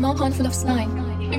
One handful of slime.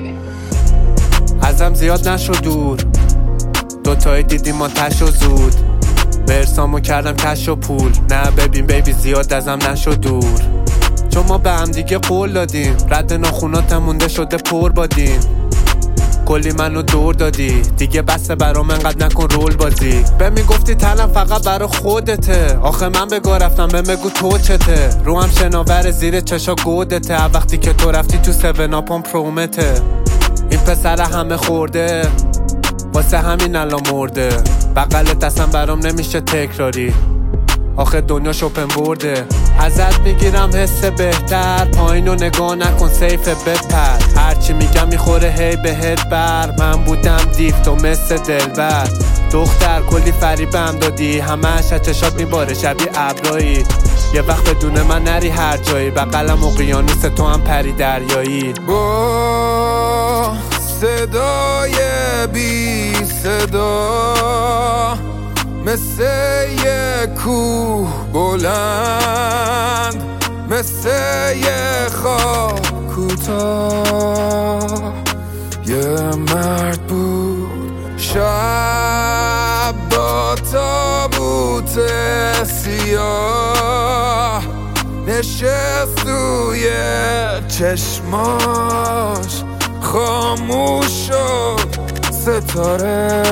ازم زیاد نشو دور، دوتایی دیدیم ما تش و زود، برسامو کردم کش و پول. نه ببین بیبی زیاد ازم نشو دور، چون ما به هم دیگه قول دادیم، رد ناخوناتم مونده شده پر بادیم. کلی منو دور دادی دیگه، بسه برام انقدر نکن رول بازی. به میگفتی تنم فقط برا خودته، آخه من بگاه رفتم به بگو تو چته. رو هم شناور زیر چشا گودته، وقتی که تو رفتی تو 7 اپم پرومته. این پسر همه خورده واسه همین الان مرده، بغلت اصلا برام نمیشه تکراری، آخه دنیا شوپن برده. ازت میگیرم حس بهتر، پایینو نگاه نکن سیف بپر. هرچی میگم میخوره هی بهت بر، من بودم دیو تو مثل دلبر. دختر کلی فریبم دادی، همش چشات میباره شبیه ابرایی. یه وقت بدون من نری هر جایی، بغلم اقیانوس تو هم پری دریایی. با صدای بی صدا مثل یه کوه بلند، مثل یه خواب کوتاه، یه مرد بود شب با تابوت سیاه، نشست توی چشماش خاموش شد ستاره،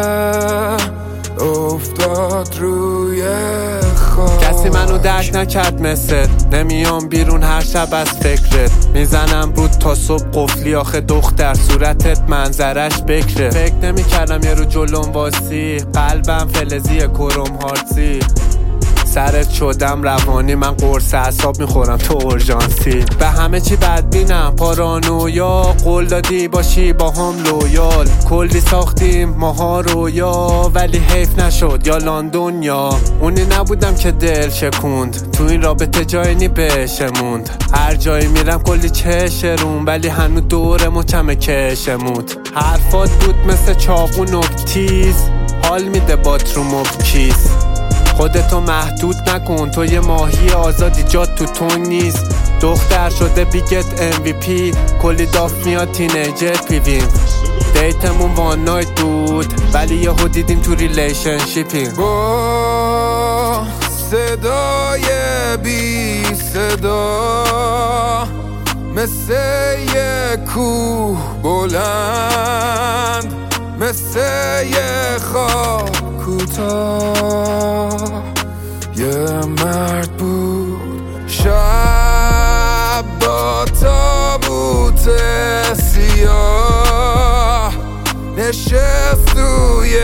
افتاد روی خواب. کسی منو درک نکرد مثل، نمیام بیرون هر شب از فکرت، میزنم رود تا صبح قفلی. آخه دختر صورتت منظرش بکره، فکر نمیکردم یه رو جلوم واسی، قلبم فلزی کرم هارتسی. سرت شدم روانی، من قرص اعصاب میخورم تو اورژانسی. به همه چی بدبینم پارانویا، قول دادی باشی با هم لویال. کلی ساختیم ماها رویا، ولی حیف نشد یا لندن یا اونی نبودم که دل شکوند. تو این رابطه جایی نی بشموند، هر جایی میرم کلی چشرون، ولی هنو دور مچمه کشمود. حرفات بود مثل چاقو نکتیز، حال میده باتروم و کیس. خودتو محدود نکن، تو یه ماهی آزادی، جات تو تنگ نیست. دختر شده بیگت MVP، کلی داف میاد تینیجر پیویم. دیتمون وان نایت بود، ولی یهو دیدیم تو ریلیشنشیپیم. با صدای بی صدا مثل یه کوه بلند، مثل یه خواب کوتاه، یه مرد بود شب با تابوت سیاه، نشست توی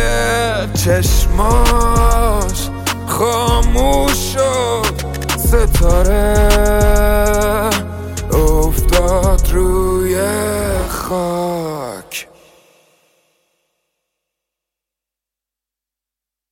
چشماش خاموش شد ستاره،